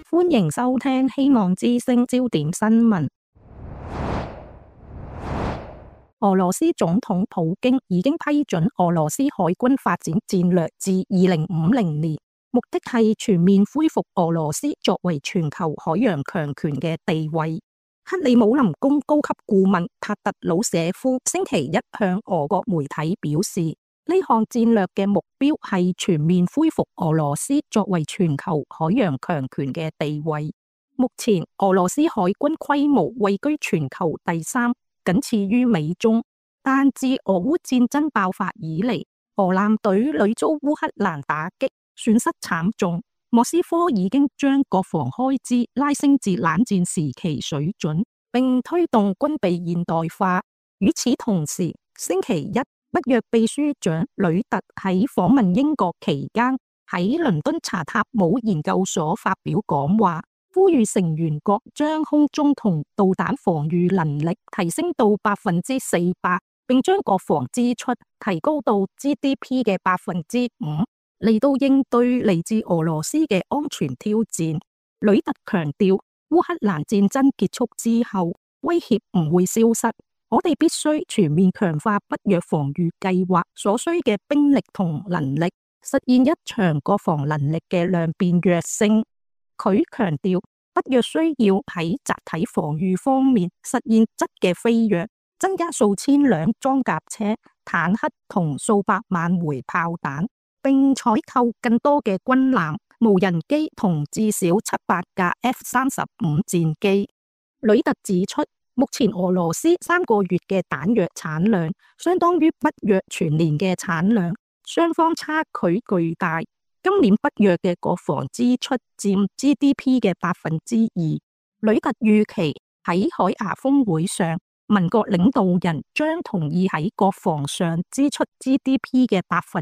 歡迎收聽希望之聲焦點新聞。俄羅斯總統普京已經批准俄羅斯海軍發展戰略至2050年，目的係全面恢復俄羅斯作為全球海洋強權嘅地位。克里姆林宮高級顧問塔特魯舍夫星期一向俄國媒體表示，呢項戰略嘅目標係全面恢復俄羅斯作為全球海洋強權嘅地位。目前俄羅斯海軍規模位居全球第3，僅次於美中。但自俄烏戰爭爆發以嚟，俄艦隊屢遭烏克蘭打擊，損失慘重。莫斯科已經將國防開支拉升至冷戰時期水準，並推動軍備現代化。與此同時，星期一，北約秘書長呂特喺訪問英國期間，喺倫敦查塔姆研究所發表講話，呼籲成員國將空中同導彈防禦能力提升到400%，並將國防支出提高到 GDP 嘅5%，嚟到應對嚟自俄羅斯嘅安全挑戰。呂特強調，烏克蘭戰爭結束之後，威脅唔會消失。我哋必須全面強化北約防禦計劃所需嘅兵力同能力，實現一場國防能力嘅量變躍升。佢強調，北約需要喺集體防禦方面實現質嘅飛躍，增加數千輛裝甲車、坦克同數百萬枚炮彈，並採購更多嘅軍艦、無人機同至少700架 F-35戰機。呂特指出，目前俄羅斯3個月嘅彈藥產量相當於北約全年嘅產量，雙方差距巨大。今年北約嘅國防支出佔 GDP 嘅2%。呂特預期喺海牙峰會上，盟國領導人將同意喺國防上支出 GDP 嘅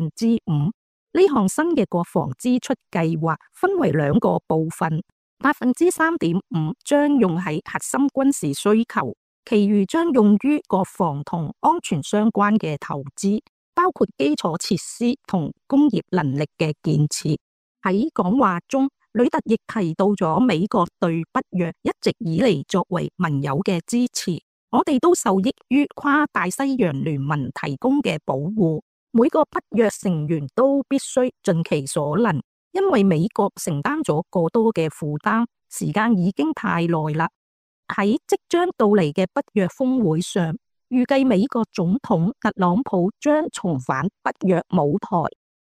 5%。呢項新嘅國防支出計劃分為2個部分。3.5% 將用喺核心軍事需求，其餘將用於國防同安全相關嘅投資，包括基礎設施同工業能力嘅建設。喺講話中，呂特亦提到咗美國對北約一直以嚟作為盟友嘅支持，我哋都受益於跨大西洋聯盟提供嘅保護。每個北約成員都必須盡其所能。因為美國承擔咗過多嘅負擔，時間已經太耐啦。喺即將到嚟嘅北約峰會上，預計美國總統特朗普將重返北約舞台。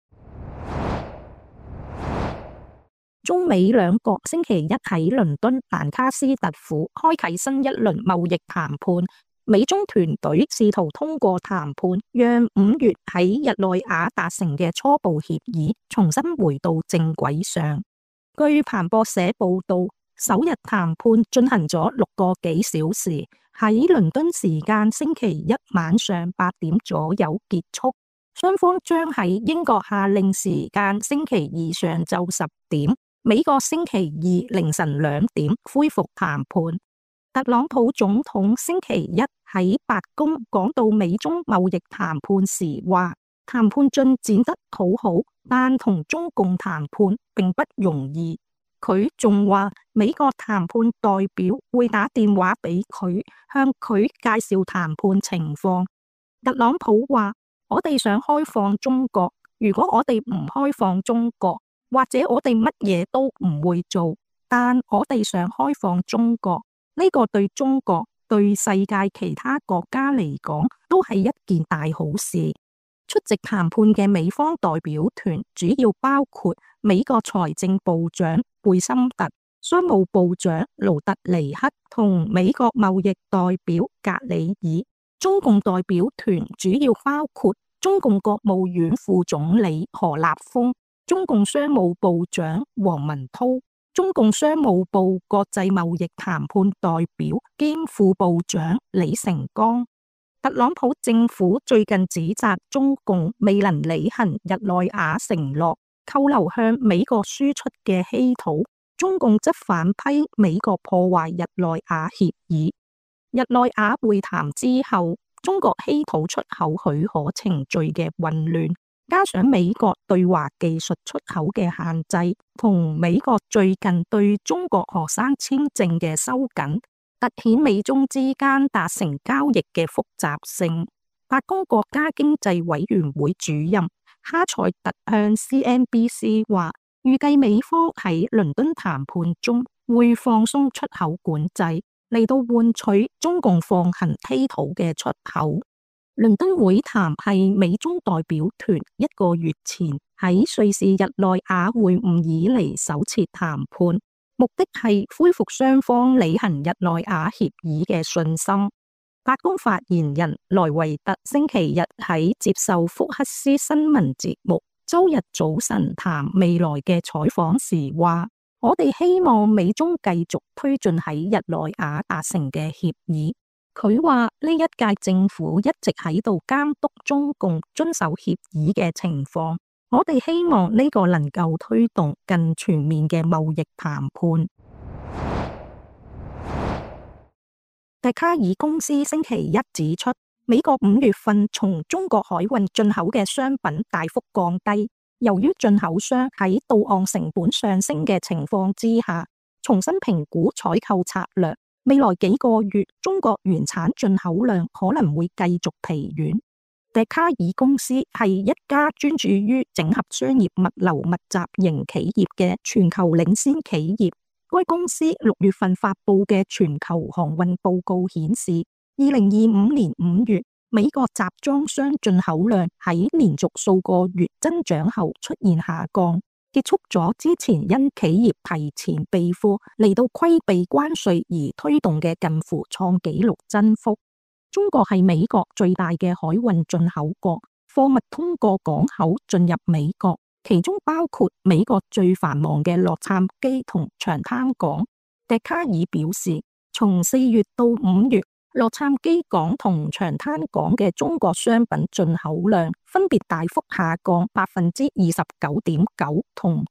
中美兩國星期一喺倫敦蘭卡斯特府開啟新一輪貿易談判。美中團隊試圖通過談判，讓5月喺日內瓦達成嘅初步協議重新回到正軌上。據彭博社報道，首日談判進行咗6個幾小時，喺倫敦時間星期一晚上8點左右結束。雙方將喺英國夏令時間星期二上晝10點，美國星期二凌晨2點恢復談判。特朗普總統星期一喺白宮講到美中貿易談判時話，談判進展得好好，但同中共談判並不容易。佢仲話美國談判代表會打電話俾佢，向佢介紹談判情況。特朗普話，我哋想開放中國，如果我哋唔開放中國，或者我哋乜嘢都唔會做，但我哋想開放中國。呢個對中國、對世界其他國家嚟講，都係一件大好事。出席談判嘅美方代表團主要包括美國財政部長貝森特、商務部長盧特尼克同美國貿易代表格里爾。中共代表團主要包括中共國務院副總理何立峰、中共商務部長王文濤、中共商務部國際貿易談判代表兼副部長李成鋼。特朗普政府最近指責中共未能履行日內瓦承諾，扣留向美國輸出嘅稀土，中共則反批美國破壞日內瓦協議。日內瓦會談之後，中國稀土出口許可程序嘅混亂， 加上美國對華技術出口嘅限制，同美國最近對中國學生簽證嘅收緊，凸顯美中之間達成交易嘅複雜性。白宮國家經濟委員會主任哈塞特向 CNBC 話，預計美方喺倫敦談判中會放鬆出口管制，嚟到換取中共放行稀土嘅出口。倫敦會談係美中代表團一個月前喺瑞士日內瓦會晤以嚟首次談判，目的係恢復雙方履行日內瓦協議嘅信心。白宮發言人萊維特星期日喺接受福克斯新聞節目周日早晨談未來嘅採訪時話，我哋希望美中繼續推進喺日內瓦達成嘅協議。佢話呢一屆政府一直喺度監督中共遵守協議嘅情況，我哋希望呢個能夠推動更全面嘅貿易談判。笛卡爾公司星期一指出，美國5月份從中國海運進口嘅商品大幅降低，由於進口商喺到岸成本上升嘅情況之下，重新評估採購策略。未來幾個月，中國原產進口量可能會繼續疲軟。笛卡爾公司係一家專注於整合商業物流密集型企業嘅全球領先企業。該公司6月份發佈嘅全球航運報告顯示，2025年5月，美國集裝箱進口量喺連續數個月增長後出現下降，結束咗之前因企業提前備貨嚟到規避關稅而推動嘅近乎創紀錄增幅。中國係美國最大嘅海運進口國，貨物通過港口進入美國，其中包括美國最繁忙嘅洛杉磯同長灘港。笛卡爾表示，從4月到5月，洛杉磯港同長灘港嘅中國商品進口量分別大幅下降29.9%同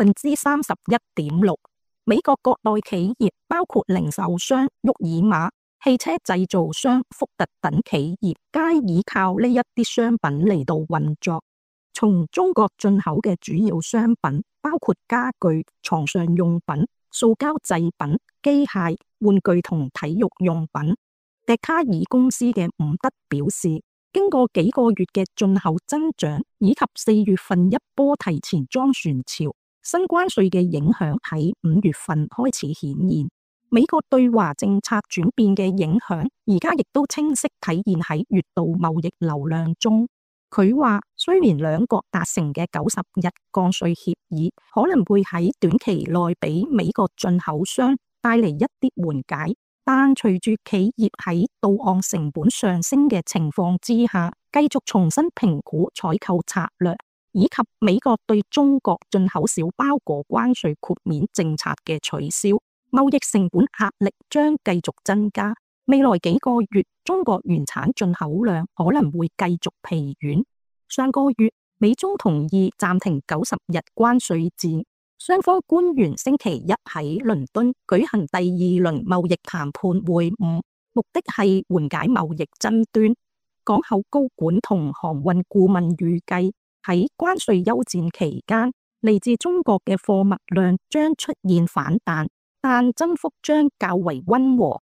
31.6%。美國國內企業包括零售商沃爾瑪、汽車製造商福特等企業，皆依靠呢一啲商品嚟到運作。從中國進口嘅主要商品包括家具、床上用品、塑膠製品、機械、玩具同體育用品。笛卡爾公司嘅伍德表示，經過幾個月嘅進口增長，以及4月份一波提前裝船潮，新關稅嘅影響喺5月份開始顯現。美國對華政策轉變嘅影響，而家亦都清晰體現喺月度貿易流量中。佢話，雖然兩國達成嘅90日降稅協議可能會喺短期內俾美國進口商帶嚟一啲緩解，但隨住企業喺到岸成本上升嘅情況之下，繼續重新評估採購策略，以及美國對中國進口小包裹關稅豁免政策嘅取消，貿易成本壓力將繼續增加。未來幾個月，中國原產進口量可能會繼續疲軟。上個月，美中同意暫停90日關稅戰。雙方官員星期一喺倫敦舉行第2輪貿易談判會晤，目的係緩解貿易爭端。港口高管同航運顧問預計喺關稅休戰期間，嚟自中國嘅貨物量將出現反彈，但增幅將較為溫和。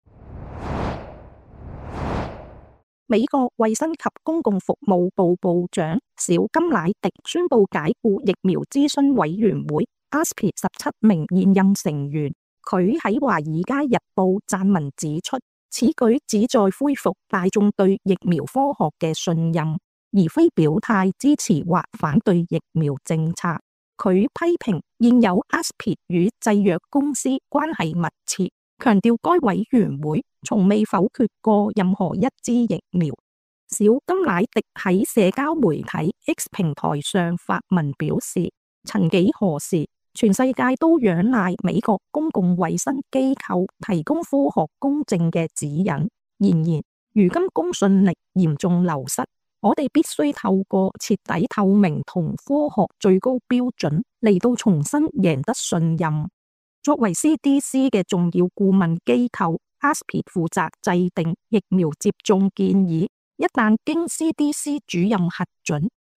美國衛生及公共服務部部長小金乃迪宣布解雇疫苗諮詢委員會 ASPI 17名現任成員。佢喺華爾街日報撰文指出，此舉旨在恢復大眾對疫苗科學嘅信任，而非表態支持或反對疫苗政策。佢批評現有 ASPI 與製藥公司關係密切，強調該委員會從未否決過任何一支疫苗。小金乃迪喺社交媒體 X 平台上發文表示，曾幾何時，全世界都仰賴美國公共衛生機構提供科學公正嘅指引。然而，如今公信力嚴重流失，我哋必須透過徹底透明同科學最高標準嚟到重新贏得信任。作為 CDC 嘅重要顧問機構，ASPI 負責制定疫苗接種建議。一旦經 CDC 主任核准，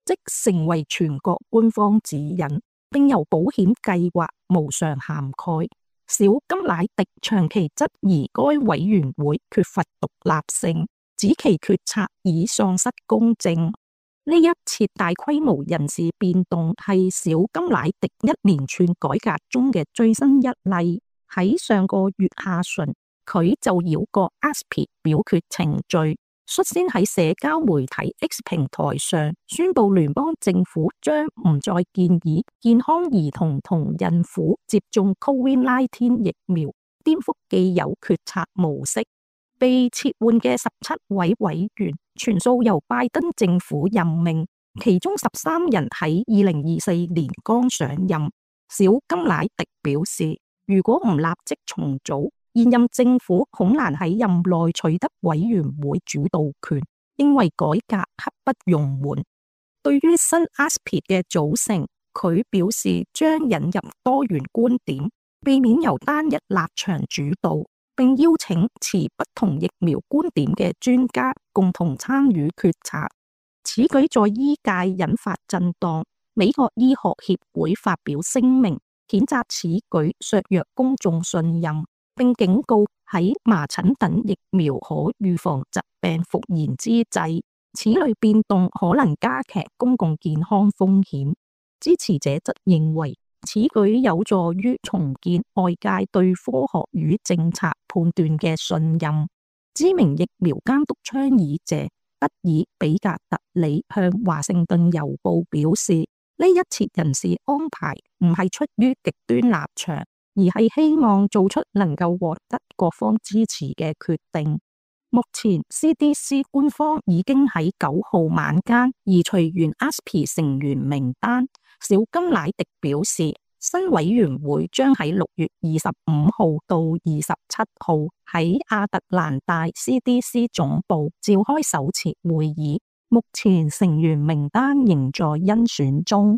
即成為全國官方指引，並由保險計劃無償涵蓋。小甘迺迪長期質疑該委員會缺乏獨立性，指其決策已喪失公正。呢一次大規模人事變動係小甘迺迪一連串改革中嘅最新一例。喺上個月下旬，佢就繞過 ASPE 表決程序，率先喺社交媒體 X 平台上宣布聯邦政府將唔再建議健康兒童同孕婦接種 COVID-19 疫苗，顛覆既有決策模式。被撤換嘅17位委員全數由拜登政府任命，其中13人喺2024年剛上任。小甘迺迪表示，如果唔立即重組，現任政府恐難喺任內取得委員會主導權，認為改革刻不容緩。對於新 ASPE 嘅組成，佢表示將引入多元觀點，避免由單一立場主導，並邀請持不同疫苗觀點嘅專家共同參與決策。此舉在醫界引發震盪，美國醫學協會發表聲明，譴責此舉削弱公眾信任，並警告喺麻疹等疫苗可預防疾病復燃之際，此類變動可能加劇公共健康風險。支持者則認為，此舉有助於重建外界對科學與政策判斷嘅信任。知名疫苗監督倡議者德爾比格特里向華盛頓郵報表示，呢一次人事安排唔係出於極端立場，而係希望做出能夠獲得各方支持嘅決定。目前 CDC 官方已經喺9號晚間移除完 ASPE 成員名單。小甘迺迪表示，新委員會將喺6月25號到27號喺亞特蘭大 CDC 總部召開首次會議，目前成員名單仍在甄選中。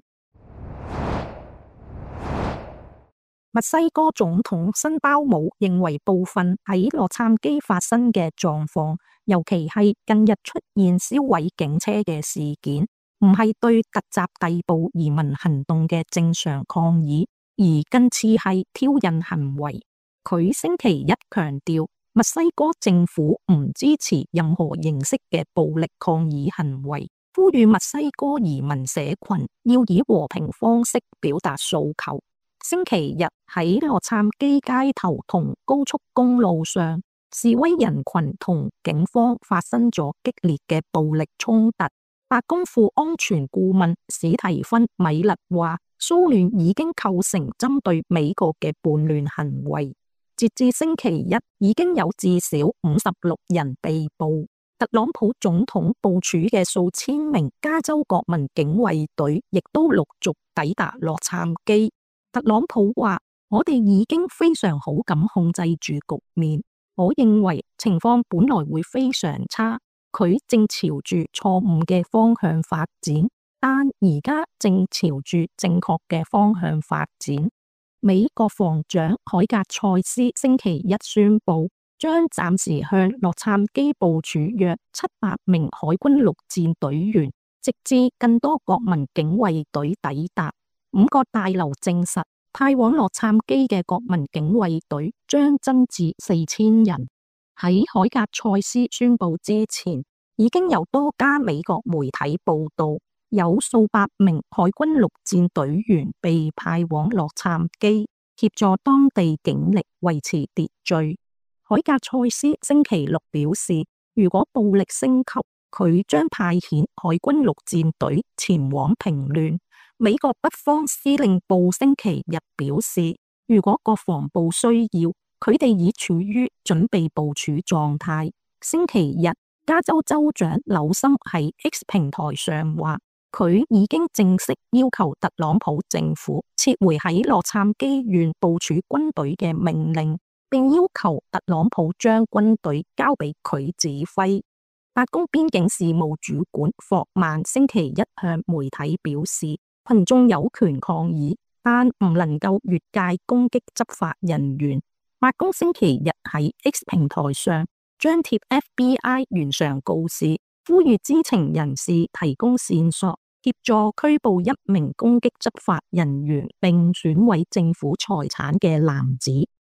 墨西哥總統辛包姆認為部分喺洛杉磯發生嘅狀況，尤其係近日出現燒毀警車嘅事件，唔係對突襲逮捕移民行動嘅正常抗議，而更似係挑釁行為。佢星期一強調，墨西哥政府唔支持任何形式嘅暴力抗議行為，呼籲墨西哥移民社群要以和平方式表達訴求。星期日喺洛杉磯街頭同高速公路上，示威人群同警方發生咗激烈嘅暴力衝突。白宮副安全顧問史提芬米勒話，騷亂已經構成針對美國嘅叛亂行為。截至星期一，已經有至少56人被捕。特朗普總統部署嘅數千名加州國民警衛隊亦都陸續抵達洛杉磯。特朗普話：我哋已經非常好咁控制住局面。我認為情況本來會非常差，佢正朝住錯誤嘅方向發展，但而家正朝住正確嘅方向發展。美國防長凱格蔡斯星期一宣布，將暫時向洛杉磯部署約700名海軍陸戰隊員，直至更多國民警衛隊抵達。5個大樓證實，派往洛杉磯嘅國民警衛隊將增至4000人。喺凱格蔡斯宣布之前，已經有多家美國媒體報道，有數百名海軍陸戰隊員被派往洛杉磯，協助當地警力維持秩序。凱格蔡斯星期六表示，如果暴力升級，佢將派遣海軍陸戰隊前往平亂。美國北方司令部星期日表示，如果國防部需要，佢哋已處於準備部署狀態。星期日，加州州長紐森喺 X 平台上話，佢已經正式要求特朗普政府撤回喺洛杉磯縣部署軍隊嘅命令，並要求特朗普將軍隊交俾佢指揮。白宮邊境事務主管霍曼星期一向媒體表示，群眾有權抗議，但唔能夠越界攻擊執法人員。白宮星期日喺 X 平台上張貼 FBI 懸賞告示，呼籲知情人士提供線索， 協助拘捕一名攻擊執法人員並損毀政府財產嘅男子。